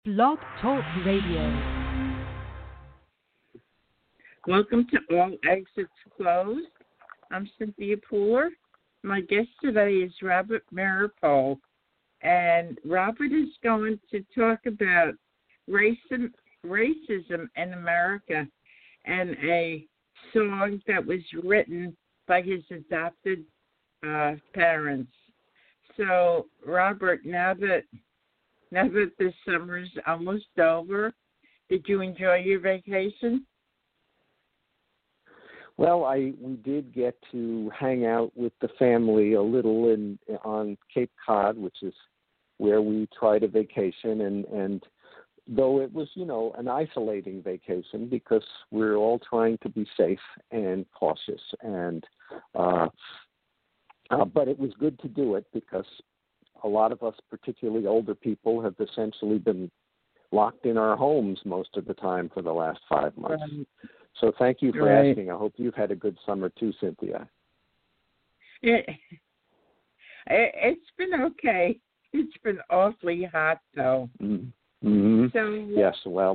Blog Talk Radio. Welcome to All Exits Closed. I'm Cynthia Pooler. My guest today is Robert Meeropol, and Robert is going to talk about racism in America and a song that was written by his adopted parents. So, Robert, now that the summer's almost over, did you enjoy your vacation? Well, we did get to hang out with the family a little on Cape Cod, which is where we try to vacation, and though it was, an isolating vacation because we're all trying to be safe and cautious, and but it was good to do it because a lot of us, particularly older people, have essentially been locked in our homes most of the time for the last 5 months. So thank you for asking. I hope you've had a good summer too, Cynthia. It's been okay. It's been awfully hot, though. Mm-hmm. So yes, well.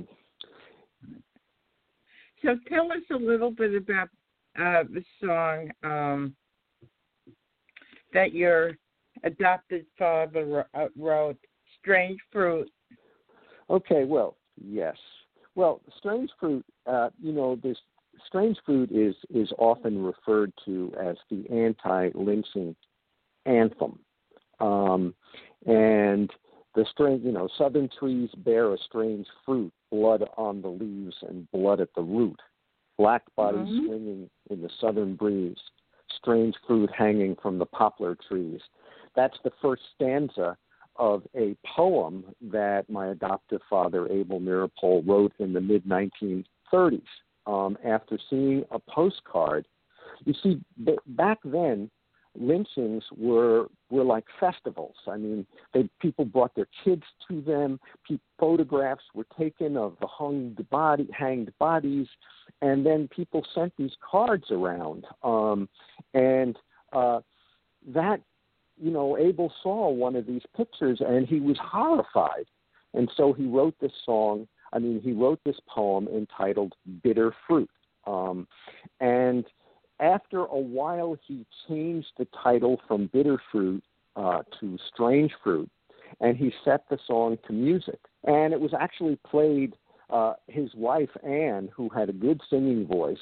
So tell us a little bit about the song that your adopted father wrote, "Strange Fruit." Okay, well, yes. Well, Strange Fruit, this Strange Fruit is often referred to as the anti-lynching anthem. And the strange, southern trees bear a strange fruit, blood on the leaves and blood at the root. Black bodies swinging in the southern breeze, strange fruit hanging from the poplar trees. That's the first stanza of a poem that my adoptive father, Abel Meeropol, wrote in the mid-1930s after seeing a postcard. You see, back then, lynchings were like festivals. I mean, people brought their kids to them. Photographs were taken of the hanged bodies, and then people sent these cards around. That Abel saw one of these pictures, and he was horrified. And so he wrote this poem entitled Bitter Fruit. And after a while, he changed the title from Bitter Fruit to Strange Fruit, and he set the song to music. And it was actually played, his wife, Anne, who had a good singing voice,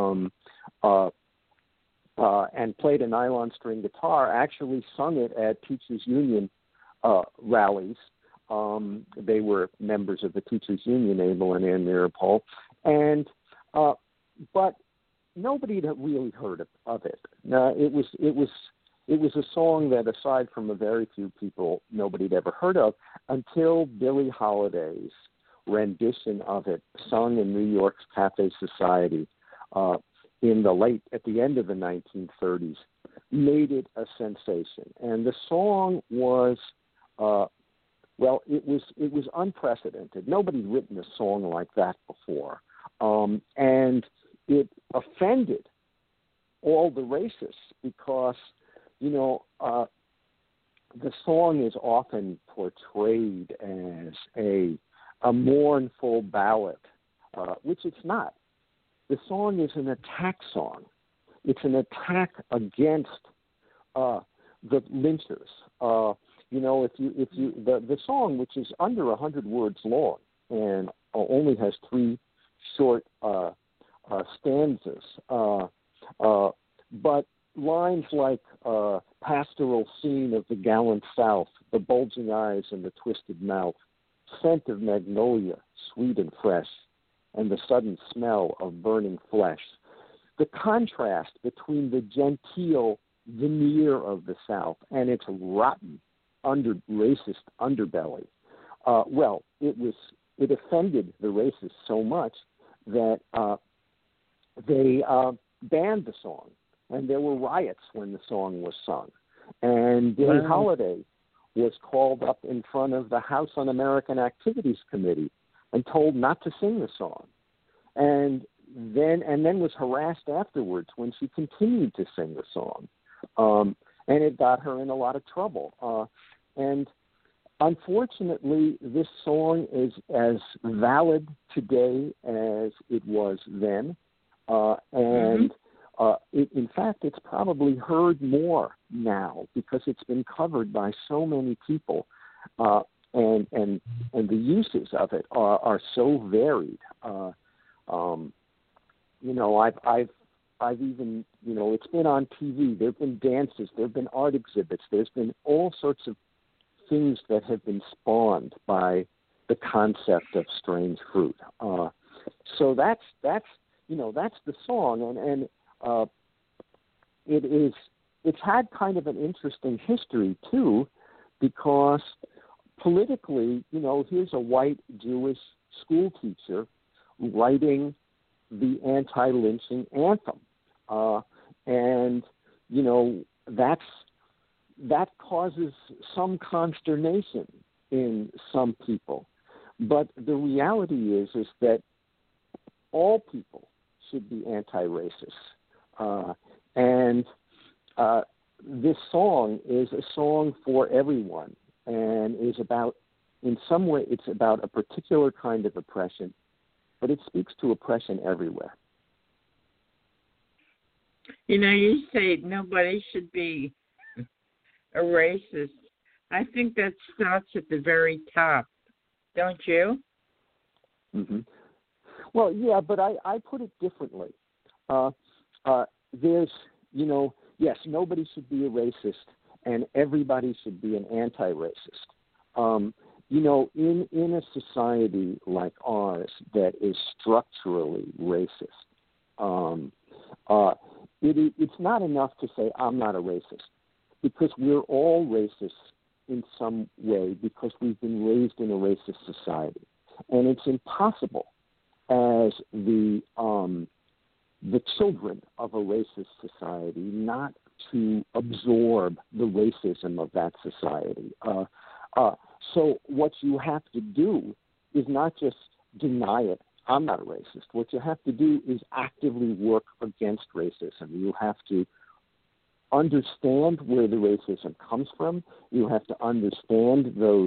and played a nylon string guitar, actually sung it at Teachers Union rallies. They were members of the Teachers Union, Abel and Ann Meeropol, and but nobody had really heard of it. It was a song that, aside from a very few people, nobody had ever heard of until Billie Holiday's rendition of it, sung in New York's Cafe Society at the end of the 1930s, made it a sensation. And the song was, it was unprecedented. Nobody'd written a song like that before. And it offended all the racists because, the song is often portrayed as a mournful ballad, which it's not. The song is an attack song. It's an attack against the lynchers. The song, which is under 100 words long and only has 3 short stanzas, but lines like pastoral scene of the gallant South, the bulging eyes and the twisted mouth, scent of magnolia, sweet and fresh, and the sudden smell of burning flesh. The contrast between the genteel veneer of the South and its rotten, racist underbelly. It offended the racists so much that they banned the song, and there were riots when the song was sung. And Billie Holiday was called up in front of the House Un-American Activities Committee and told not to sing the song, and then was harassed afterwards when she continued to sing the song, and it got her in a lot of trouble. unfortunately, this song is as valid today as it was then, and in fact, it's probably heard more now because it's been covered by so many people, and the uses of it are so varied. I've even, it's been on TV. There've been dances. There've been art exhibits. There's been all sorts of things that have been spawned by the concept of strange fruit. So that's the song, and it's had kind of an interesting history too, because politically, here's a white Jewish school teacher writing the anti-lynching anthem, and that causes some consternation in some people. But the reality is that all people should be anti-racist. And this song is a song for everyone, and is about, in some way, it's about a particular kind of oppression, but it speaks to oppression everywhere. You say nobody should be a racist. I think that starts at the very top, don't you? Mm-hmm. Well, yeah, but I put it differently. There's, yes, nobody should be a racist, and everybody should be an anti-racist. In a society like ours that is structurally racist, it's not enough to say, I'm not a racist, because we're all racist in some way because we've been raised in a racist society. And it's impossible as the children of a racist society not to absorb the racism of that society. So what you have to do is not just deny it. I'm not a racist. What you have to do is actively work against racism. You have to understand where the racism comes from. You have to understand those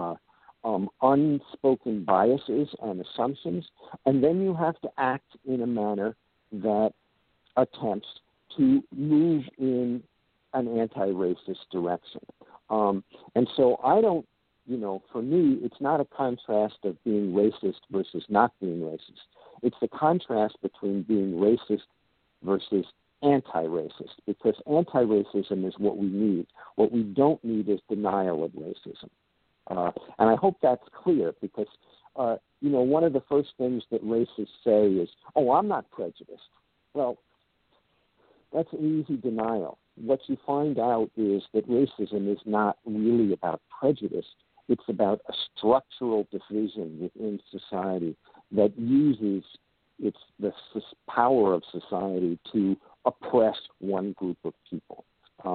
unspoken biases and assumptions, and then you have to act in a manner that attempts to move in an anti-racist direction. And so I don't, for me, it's not a contrast of being racist versus not being racist. It's the contrast between being racist versus anti-racist, because anti-racism is what we need. What we don't need is denial of racism. And I hope that's clear, because, one of the first things that racists say is, I'm not prejudiced. Well, that's an easy denial. What you find out is that racism is not really about prejudice. It's about a structural division within society that uses the power of society to oppress one group of people.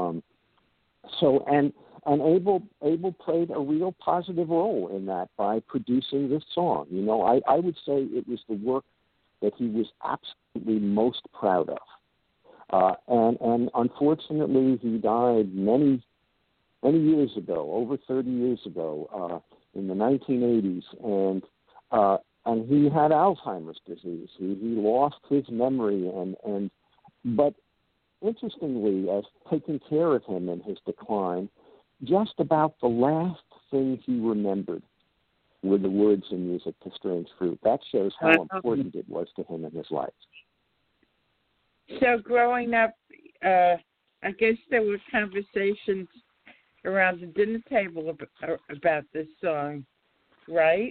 And Abel played a real positive role in that by producing this song. I would say it was the work that he was absolutely most proud of. And unfortunately, he died many years ago, over 30 years ago, in the 1980s, and he had Alzheimer's disease. He lost his memory, but interestingly, as taking care of him in his decline, just about the last thing he remembered were the words and music to Strange Fruit. That shows how important it was to him in his life. So growing up, I guess there were conversations around the dinner table about this song, right?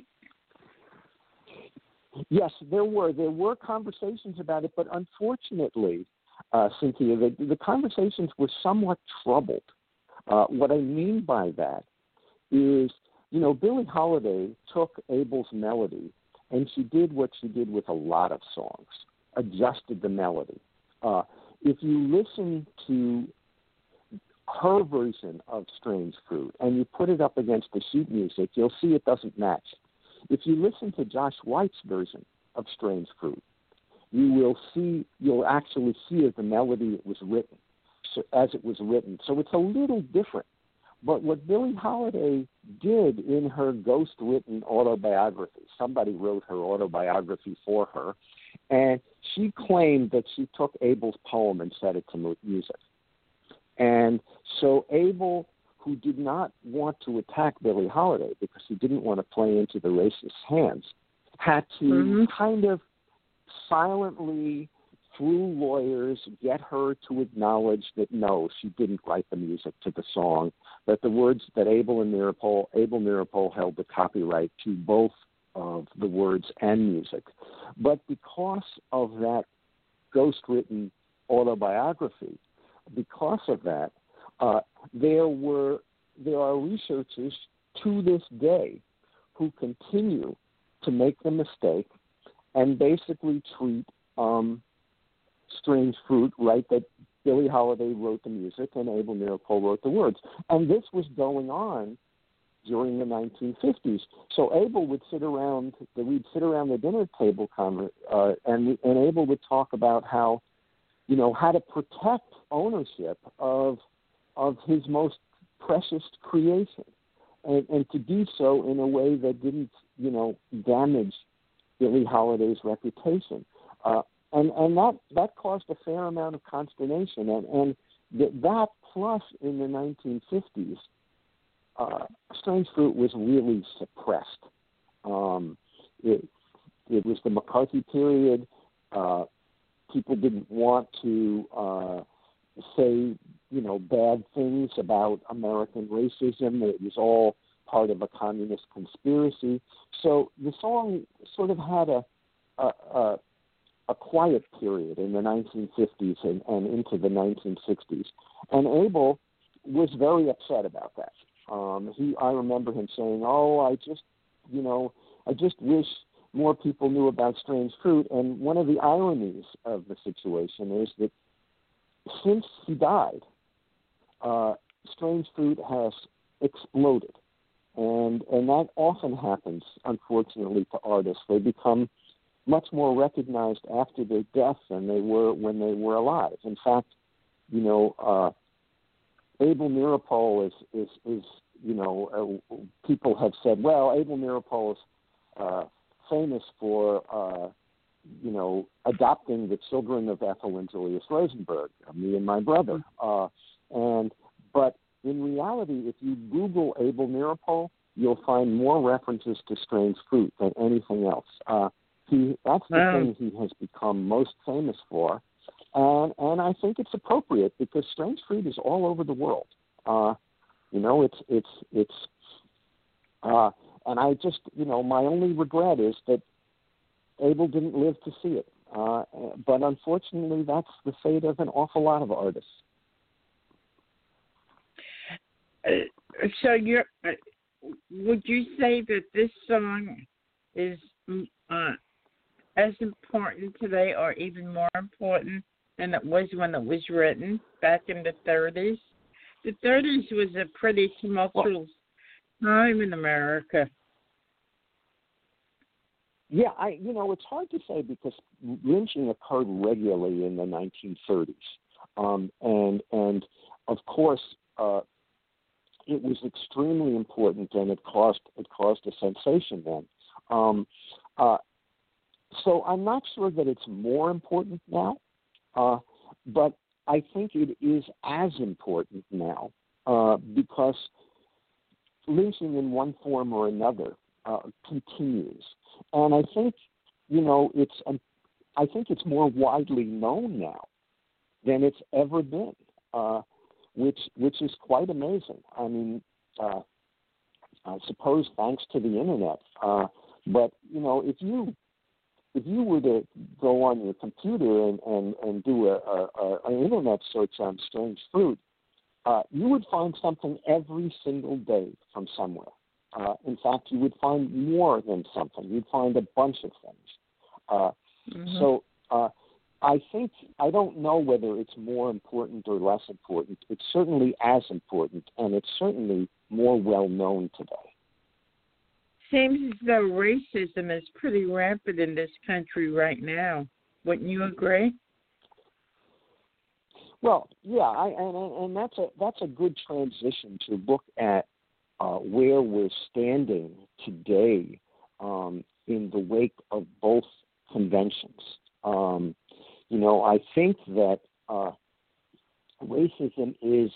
Yes, there were conversations about it, but unfortunately, Cynthia, the conversations were somewhat troubled. What I mean by that is, Billie Holiday took Abel's melody, and she did what she did with a lot of songs, adjusted the melody. If you listen to her version of Strange Fruit and you put it up against the sheet music, you'll see it doesn't match. If you listen to Josh White's version of Strange Fruit, you'll actually hear the melody as it was written. So it's a little different. But what Billie Holiday did in her ghost-written autobiography, somebody wrote her autobiography for her, and she claimed that she took Abel's poem and set it to music. And so Abel, who did not want to attack Billie Holiday because he didn't want to play into the racist hands, had to kind of silently, through lawyers, get her to acknowledge that no, she didn't write the music to the song, that the words that Abel Meeropol held the copyright to both of the words and music. But because of that ghost-written autobiography, because of that, there are researchers to this day who continue to make the mistake and basically treat Strange Fruit, right, that Billie Holiday wrote the music and Abel Meeropol wrote the words. And this was going on during the 1950s. So Abel would we'd sit around the dinner table, and Abel would talk about how to protect ownership of his most precious creation, and to do so in a way that didn't, damage Billie Holiday's reputation. And that caused a fair amount of consternation. And that plus in the 1950s, Strange Fruit was really suppressed. It was the McCarthy period. People didn't want to say, bad things about American racism. It was all part of a communist conspiracy. So the song sort of had a quiet period in the 1950s and into the 1960s. And Abel was very upset about that. I remember him saying, I just wish more people knew about Strange Fruit. And one of the ironies of the situation is that since he died, Strange Fruit has exploded. And that often happens, unfortunately, to artists. They become much more recognized after their death than they were when they were alive. In fact, Abel Meeropol is people have said, well, Abel Meeropol is famous for, adopting the children of Ethel and Julius Rosenberg, me and my brother. But in reality, if you Google Abel Meeropol, you'll find more references to Strange Fruit than anything else. That's the thing he has become most famous for, and I think it's appropriate because Strange Fruit is all over the world. And I just, my only regret is that Abel didn't live to see it. But unfortunately, that's the fate of an awful lot of artists. So would you say that this song is as important today or even more important than it was when it was written back in the 30s? The 30s was a pretty tumultuous time in America. Yeah, it's hard to say because lynching occurred regularly in the 1930s. And of course, it was extremely important, and it caused a sensation then. So I'm not sure that it's more important now, but I think it is as important now because lynching in one form or another continues, and I think it's more widely known now than it's ever been, which is quite amazing. I mean, I suppose thanks to the internet, but if you were to go on your computer and do an internet search on Strange Fruit, you would find something every single day from somewhere. In fact, you would find more than something. You'd find a bunch of things. So I don't know whether it's more important or less important. It's certainly as important, and it's certainly more well-known today. Seems as though racism is pretty rampant in this country right now. Wouldn't you agree? Well, yeah, and that's a good transition to look at where we're standing today in the wake of both conventions. I think that racism is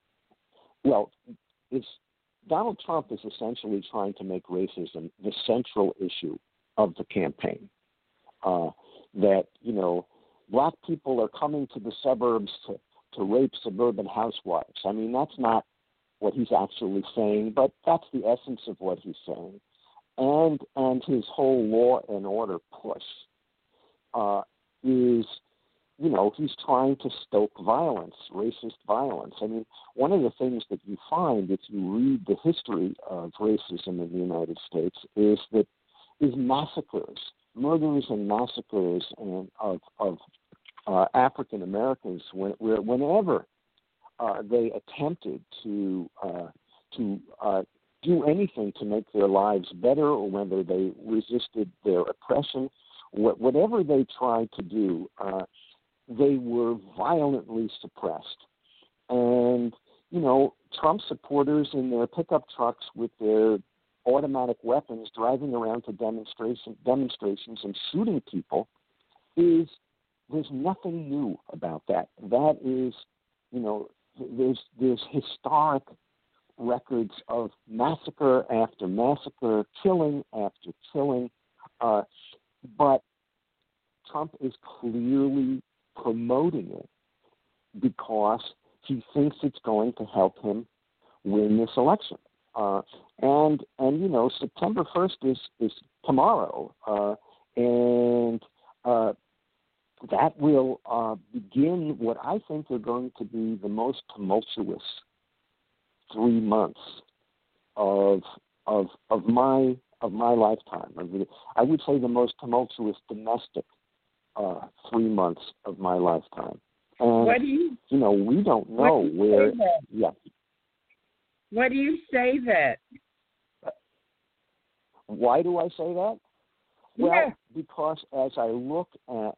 Donald Trump is essentially trying to make racism the central issue of the campaign. That black people are coming to the suburbs to rape suburban housewives. I mean, that's not what he's actually saying, but that's the essence of what he's saying. And his whole law and order push is, he's trying to stoke violence, racist violence. I mean, one of the things that you find if you read the history of racism in the United States is massacres, murders and massacres of African Americans whenever they attempted to do anything to make their lives better, or whether they resisted their oppression, whatever they tried to do, they were violently suppressed. And, Trump supporters in their pickup trucks with their automatic weapons driving around to demonstrations and shooting people there's nothing new about that. That is, there's historic records of massacre after massacre, killing after killing, but Trump is clearly promoting it because he thinks it's going to help him win this election. And September 1st is tomorrow, and that will begin what I think are going to be the most tumultuous 3 months of my lifetime. I would say the most tumultuous domestic 3 months of my lifetime. And what do you? We don't know where. Yeah. Why do you say that? Why do I say that? Well, because as I look at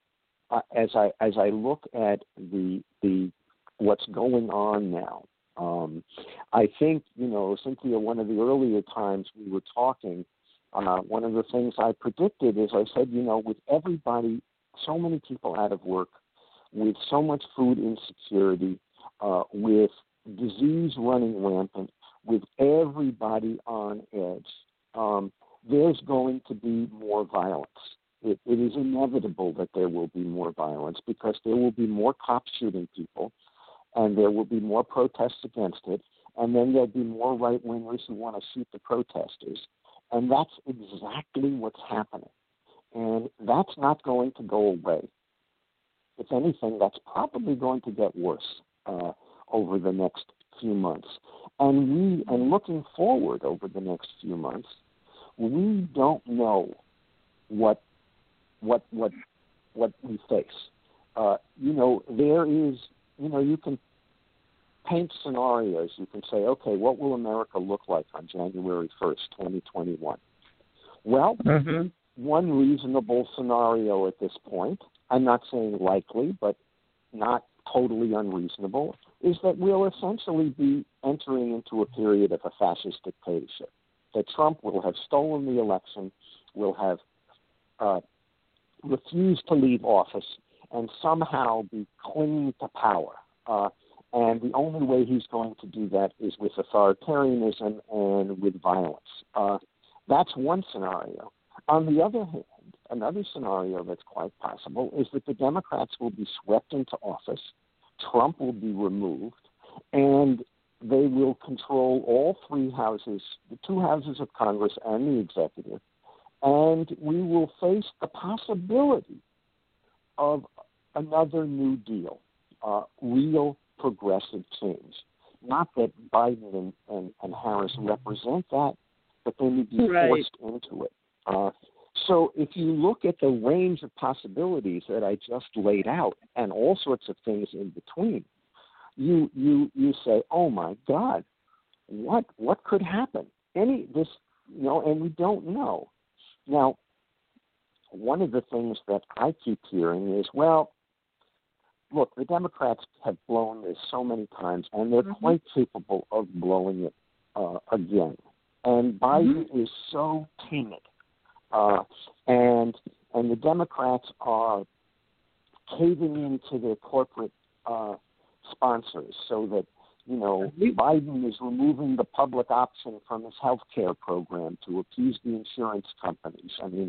the what's going on now, I think Cynthia, one of the earlier times we were talking, one of the things I predicted is I said, with everybody, so many people out of work, with so much food insecurity, with disease running rampant, with everybody on edge, there's going to be more violence. It is inevitable that there will be more violence because there will be more cops shooting people, and there will be more protests against it, and then there'll be more right-wingers who want to shoot the protesters. And that's exactly what's happening. And that's not going to go away. If anything, that's probably going to get worse over the next few months. And looking forward over the next few months, we don't know what we face. There is, you can paint scenarios. You can say, okay, what will America look like on January 1st, 2021? Well, one reasonable scenario at this point, I'm not saying likely, but not totally unreasonable, is that we'll essentially be entering into a period of a fascist dictatorship. That Trump will have stolen the election, will have refused to leave office, and somehow be clinging to power. And the only way he's going to do that is with authoritarianism and with violence. That's one scenario. On the other hand, another scenario that's quite possible is that the Democrats will be swept into office, Trump will be removed, and they will control all three houses, the two houses of Congress and the executive, and we will face the possibility of another New Deal, real progressive change. Not that Biden and Harris represent that, but they would be forced into it. So if you look at the range of possibilities that I just laid out and all sorts of things in between, you say, oh my God, what could happen? And we don't know. Now, one of the things that I keep hearing is, well, look, the Democrats have blown this so many times, and they're quite capable of blowing it again. And Biden is so timid, and the Democrats are caving into their corporate sponsors, so that Biden is removing the public option from his health care program to appease the insurance companies. I mean,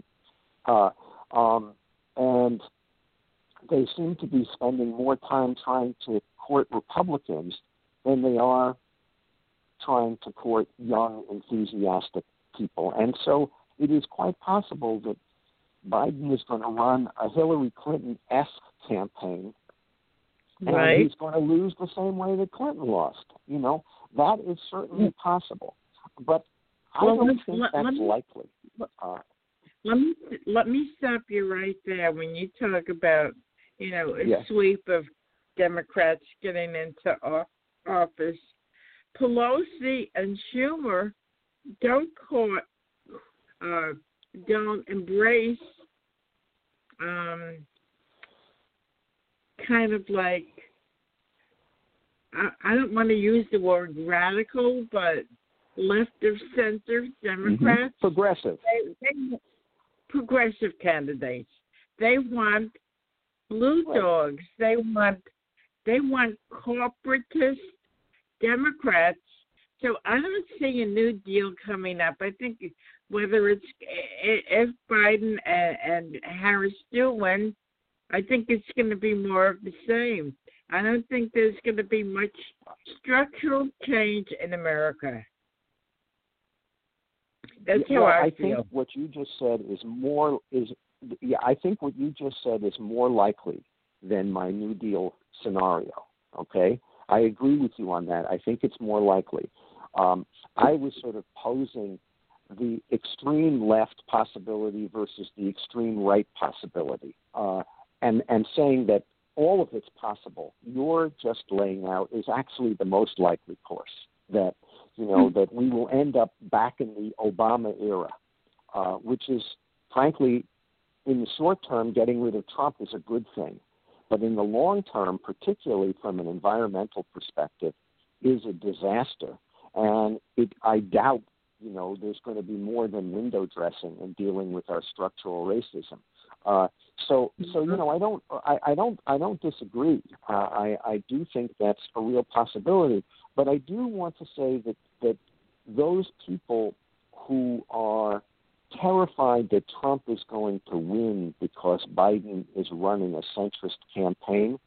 and they seem to be spending more time trying to court Republicans than they are trying to court young, enthusiastic people. And so it is quite possible that Biden is going to run a Hillary Clinton-esque campaign, and he's going to lose the same way that Clinton lost. That is certainly possible. But I don't think that's likely. Let me stop you right there when you talk about, a sweep of Democrats getting into office. Pelosi and Schumer don't embrace kind of like, I don't want to use the word radical, but left of center Democrats. Progressive. They progressive candidates. They want blue dogs. They want corporatist Democrats. So I don't see a New Deal coming up. I think whether it's if Biden and Harris do win, I think it's going to be more of the same. I don't think there's going to be much structural change in America. That's how I feel. I think what you just said is more likely than my New Deal scenario. Okay, I agree with you on that. I think it's more likely. I was sort of posing the extreme left possibility versus the extreme right possibility, and saying that all of it's possible. You're just laying out is actually the most likely course, that that we will end up back in the Obama era, which is, frankly, in the short term, getting rid of Trump is a good thing. But in the long term, particularly from an environmental perspective, is a disaster. And I doubt, there's going to be more than window dressing in dealing with our structural racism. So I don't disagree. I do think that's a real possibility. But I do want to say that those people who are terrified that Trump is going to win because Biden is running a centrist campaign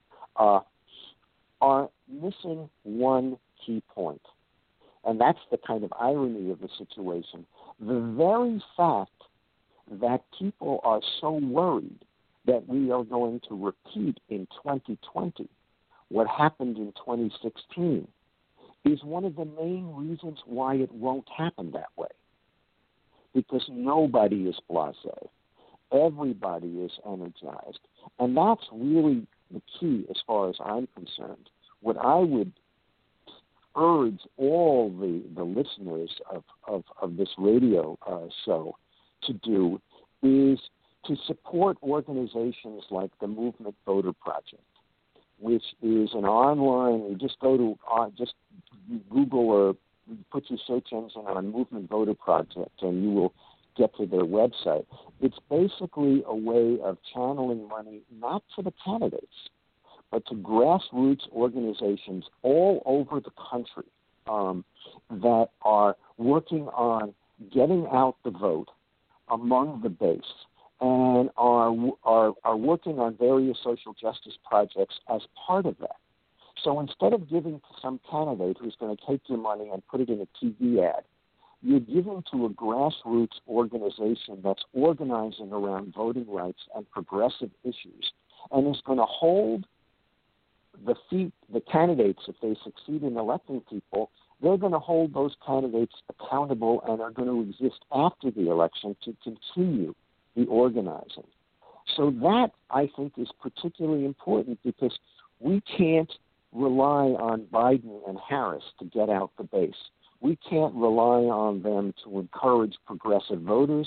are missing one key point. And that's the kind of irony of the situation. The very fact that people are so worried that we are going to repeat in 2020 what happened in 2016 is one of the main reasons why it won't happen that way. Because nobody is blasé. Everybody is energized. And that's really the key as far as I'm concerned. What I would urge all the listeners of this radio show to do is to support organizations like the Movement Voter Project, which is an online, you just go to, just Google or put your search engine on Movement Voter Project and you will get to their website. It's basically a way of channeling money not to the candidates, but to grassroots organizations all over the country that are working on getting out the vote among the base and are working on various social justice projects as part of that. So instead of giving to some candidate who's going to take your money and put it in a TV ad, you're giving to a grassroots organization that's organizing around voting rights and progressive issues and is going to hold the candidates, if they succeed in electing people, they're going to hold those candidates accountable and are going to exist after the election to continue the organizing. So that, I think, is particularly important because we can't rely on Biden and Harris to get out the base. We can't rely on them to encourage progressive voters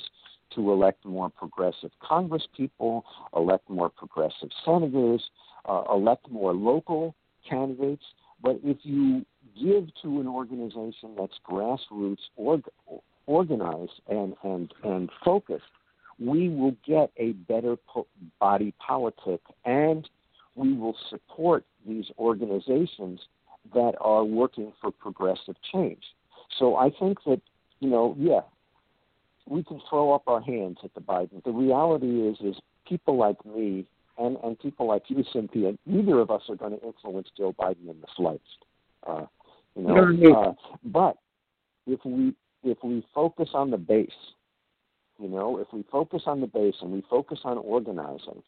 to elect more progressive congresspeople, elect more progressive senators, elect more local candidates. But if you give to an organization that's grassroots organized and focused, we will get a better body politic, and we will support these organizations that are working for progressive change. So I think that, we can throw up our hands at the Biden. The reality is people like me and people like you, Cynthia, neither of us are going to influence Joe Biden in the slightest. But if we focus on the base, if we focus on the base and we focus on organizing,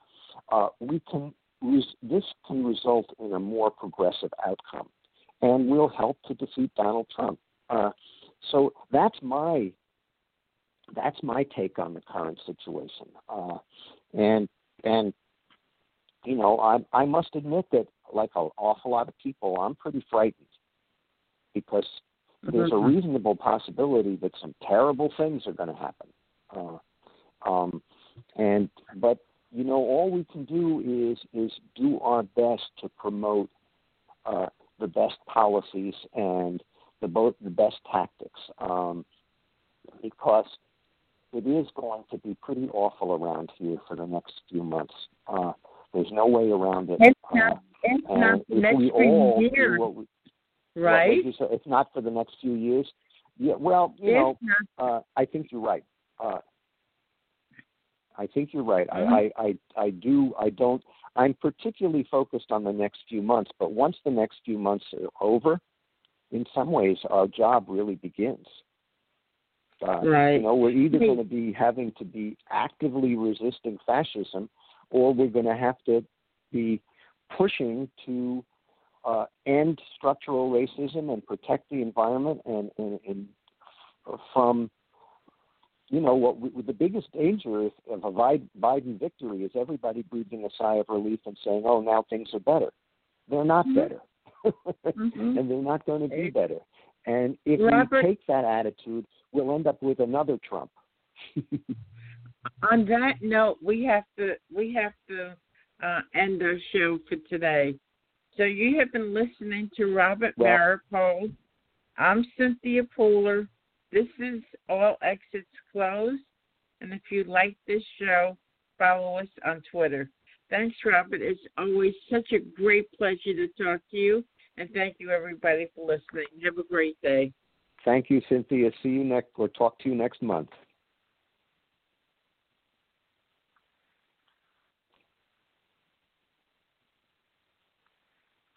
this can result in a more progressive outcome, and will help to defeat Donald Trump. So that's my take on the current situation. I must admit that, like an awful lot of people, I'm pretty frightened, because there's a reasonable possibility that some terrible things are going to happen. But all we can do is do our best to promote the best policies and the best tactics, because it is going to be pretty awful around here for the next few months. There's no way around it. It's not the next few years, right? It's not for the next few years. Yeah, well, I think you're right. I'm particularly focused on the next few months, but once the next few months are over, in some ways our job really begins. Right. We're either going to be having to be actively resisting fascism, or we're going to have to be pushing to end structural racism and protect the environment and from, the biggest danger of a Biden victory is everybody breathing a sigh of relief and saying, oh, now things are better. They're not better. And they're not going to be better. And if we take that attitude, we'll end up with another Trump. On that note, we have to end our show for today. So you have been listening to Robert Maripol. I'm Cynthia Pooler. This is All Exits Closed. And if you like this show, follow us on Twitter. Thanks, Robert. It's always such a great pleasure to talk to you. And thank you, everybody, for listening. Have a great day. Thank you, Cynthia. See you talk to you next month.